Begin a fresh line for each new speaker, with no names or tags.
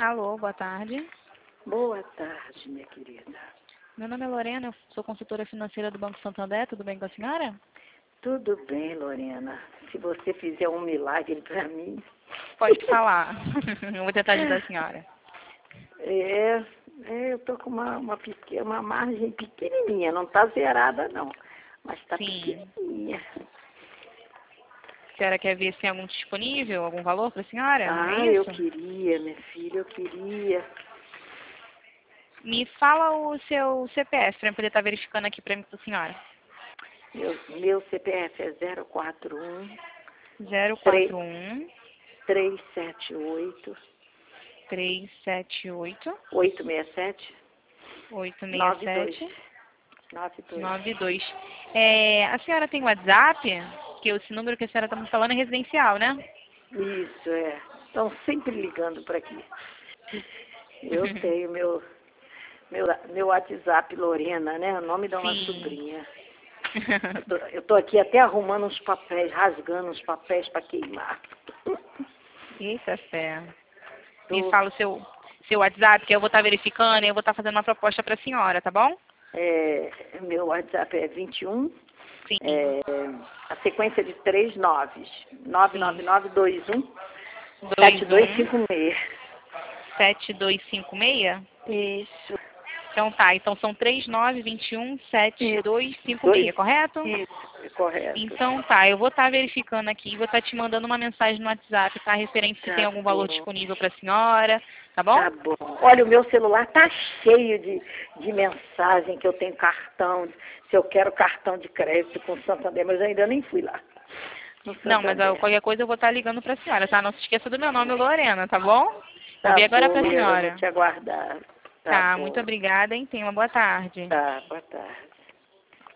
Alô, boa tarde.
Boa tarde, minha querida.
Meu nome é Lorena, eu sou consultora financeira do Banco Santander, tudo bem com a senhora?
Tudo bem, Lorena. Se você fizer um milagre para mim.
Pode falar, eu vou tentar ajudar a senhora.
Eu tô com uma margem pequenininha, não tá zerada não, mas tá
Sim.
pequenininha.
A senhora quer ver se tem algum disponível, algum valor para a senhora?
Ah,
É
eu
isso?
queria, minha filha, eu queria.
Me fala o seu CPF para eu poder estar verificando aqui para mim para a senhora.
Meu CPF é 041
041
378
378
867
867
92.
92. A senhora tem WhatsApp? Que esse número que a senhora está me falando é residencial, né?
Isso, é. Estão sempre ligando para aqui. Eu tenho meu WhatsApp, Lorena, né? O nome de uma
Sim.
sobrinha. Eu tô aqui até arrumando uns papéis, rasgando uns papéis para queimar.
Eita fé.
Tô,
Me fala o seu WhatsApp, que eu vou estar verificando e eu vou estar fazendo uma proposta para a senhora, tá bom?
Meu WhatsApp é 21,
Sim.
a sequência de 3 noves. 99921
21
7256.
7256?
Isso.
Então tá, então são 3921 7256,
Dois.
correto?
Isso, é correto.
Então tá, eu vou estar verificando aqui, vou estar te mandando uma mensagem no WhatsApp, tá? Referente se tem
Tá
algum valor
bom.
disponível para a senhora, tá bom?
Tá bom. Olha, o meu celular tá cheio de mensagem que eu tenho cartão, se eu quero cartão de crédito com o Santander, mas eu ainda nem fui lá. No
Não, mas
Santander.
qualquer coisa eu vou estar ligando para a senhora, tá? Não se esqueça do meu nome, Lorena, tá bom? Vou
Tá
ver agora
bom,
para a
eu vou
senhora.
te aguardar. Tá
Tá,
bom.
muito obrigada, hein? Tenha uma boa tarde.
Tá, boa tarde.